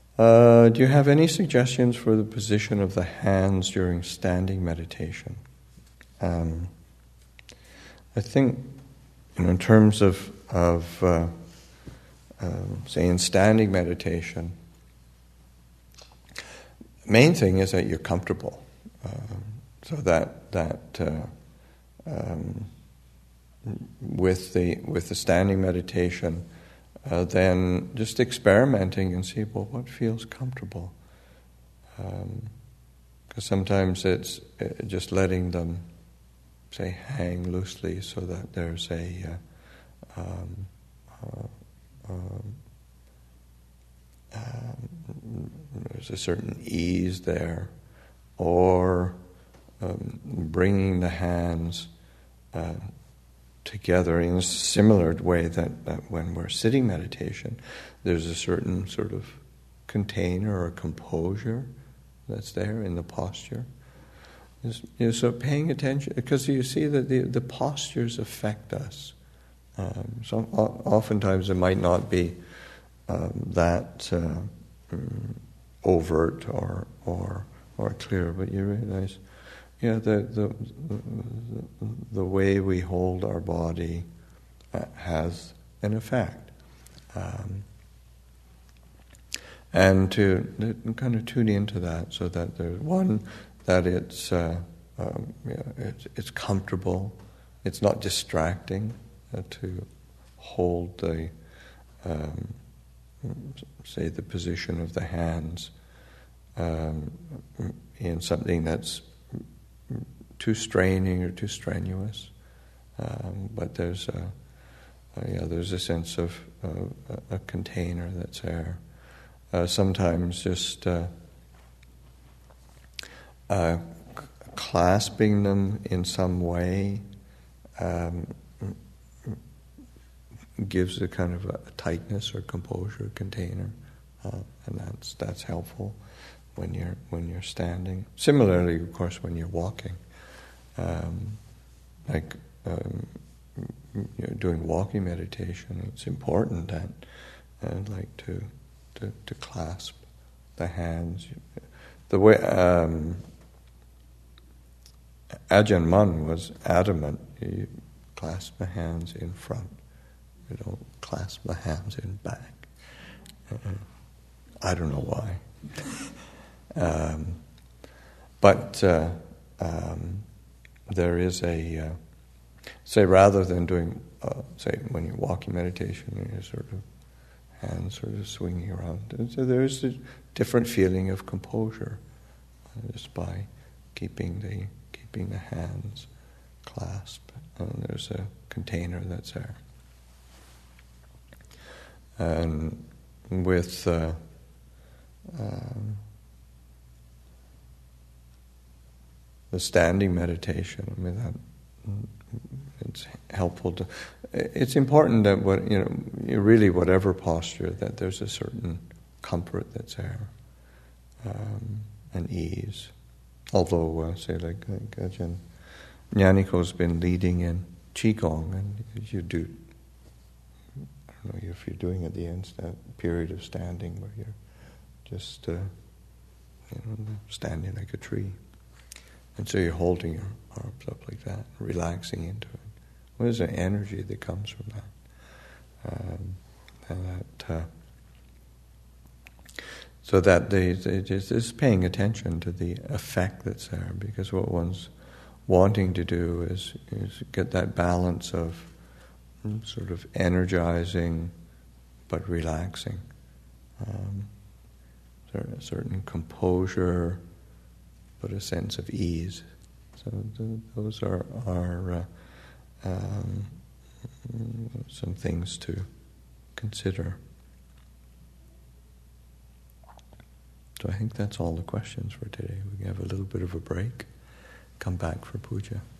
Do you have any suggestions for the position of the hands during standing meditation? I think, in terms of say in standing meditation, main thing is that you're comfortable, so that with the standing meditation, then just experimenting and see, well, what feels comfortable, because sometimes it's just letting them, say, hang loosely, so that there's there's a certain ease there, or bringing the hands together in a similar way that when we're sitting meditation, there's a certain sort of container or composure that's there in the posture. So paying attention, because you see that the postures affect us. So oftentimes it might not be that overt or clear, but you realize, the way we hold our body has an effect, and to kind of tune into that, so that there's one, that it's comfortable, it's not distracting to hold the say the position of the hands in something that's too straining or too strenuous, but there's a sense of a container that's there. Sometimes just clasping them in some way gives a kind of a tightness or composure container, and that's helpful when you're standing. Similarly, of course, when you're walking, doing walking meditation, it's important that to clasp the hands. The way Ajahn Mun was adamant, you clasp the hands in front. You don't clasp the hands in back. I don't know why. But there is a, say, rather than doing, say, when you're walking meditation, your sort of hands sort of swinging around. And so there's a different feeling of composure just by keeping the hands clasped, and there's a container that's there. And with the standing meditation, I mean, that it's helpful to. It's important that really whatever posture, that there's a certain comfort that's there, and ease. Although, say, like Ajahn Nyaniko's been leading in Qigong, and you do. I don't know if you're doing at the end that period of standing where you're just standing like a tree, and so you're holding your arms up like that, relaxing into it. What is the energy that comes from that? So that just paying attention to the effect that's there, because what one's wanting to do is get that balance of sort of energizing but relaxing, a certain composure but a sense of ease. So those are some things to consider. So I think that's all the questions for today. We can have a little bit of a break, come back for puja.